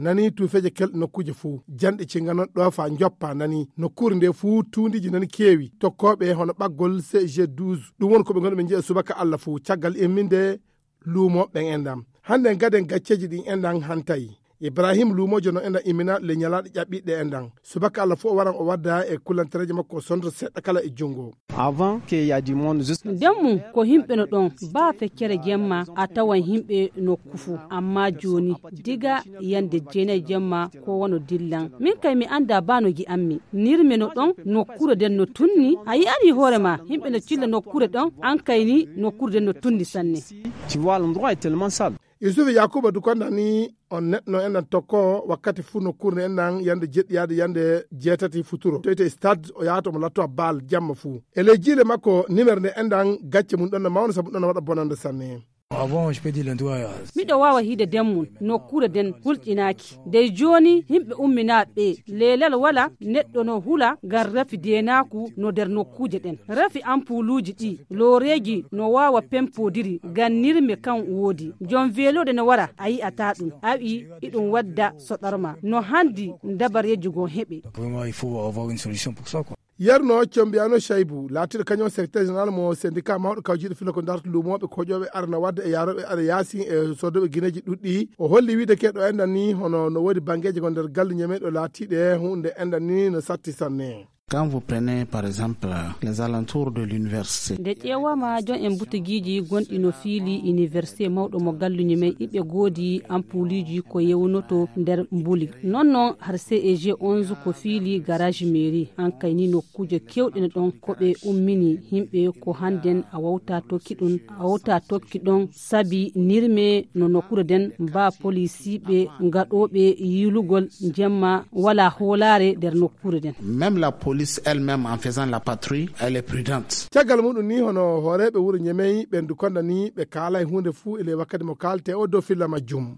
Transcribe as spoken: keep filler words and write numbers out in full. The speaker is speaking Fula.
nani tufeje kel nokkuje fuu jande cinganon ɗo fa joppa nani nokkure nde fuu tundiji nani kewi tokkoɓe hono ɓaggol C G douze ɗum woni koɓe gonɗo ɓe jeeya subaka Allah fuu caggal imminde luumo ɓen endam hande gaden gacceji ɗin endan hantayi Ibrahim luumojo no enda imina le nyalaɗe ƴaɓɓiɗɗe endan subaka Allah fo o waran o wadda e kullantereje makko sondre seɗɗa kala e jungo avant que y a du monde juste demmu ko himɓe no ɗon ba feccere jemma a tawan himɓe no kufu amma joni diga yande jeenayi jemma ko wono dillan min kay mi anda ba no gi ammi nirme no ɗon nokkure den no tunni a yi'ani hoorema himɓe no cilla nokkure ɗon an kayni nokkure den no tunni sanne. Tu vois l'endroit est tellement sale. Yusufu Yakuba Dukonda ni on neɗɗo enɗan tokko wakkati fuu nokkurne enɗan yande jeɗɗiyade yande jeetati futuro toyte stade o yahata omo latto baal jamma fuu ele jiile makko numéro nde enɗan gacce mum ɗon no mawno saabu ɗon no waɗa bonande sanne. miɗo wawa hiide demmum nokkure den hulƴinaki dey joni himɓe umminaɓe lelal wala neɗɗo no hula gar rafi denaku no nder nokkuje ɗen rafi ampuluji ɗi loreji no wawa pempodiri gannirme kan woodi jon velode no wara a yi'ata ɗum awi iɗum wadda soɗarma no handi dabareji gon heɓe. yerno combiyano Shaibou laatiɗo kañum secrétaire général mo syndicat mawɗo kawjiɗo filo ko darto lumoɓe koƴoɓe arana wadde e yaroɓe aɗa yaasi e sodoɓe guineji ɗuɗɗi o holli wiide keɗo enɗan ni hono no woodi banggueji gon nder galle ñameɗo laatiɗe hunde enɗan ni no satti sanne. Quand vous prenez par exemple les alentours de l'université. De ƴewama jon en butugiji gonɗi no fiili université mawɗo mo galluñi men iɓe goodi ampuliji ko yewnoto nder mbuli nonnon har C E G onze ko fiili garage mairie an kayni nokkuje kewɗene ɗon koɓe ummini himɓe ko handen a wawta tokki ɗum a wawta tokki ɗon saabi nirme no nokkure den mba policiɓe gaɗoɓe yilugol jemma wala hoolare nder nokkure den. Même la police elle-même en faisant la patrouille, elle est prudente. Caggal muɗum ni hono horeɓe wuuro ñemeyi ɓen Dukonda ni ɓe kaala e hunde fuu ele wakkati mo kalte o dow filla majjum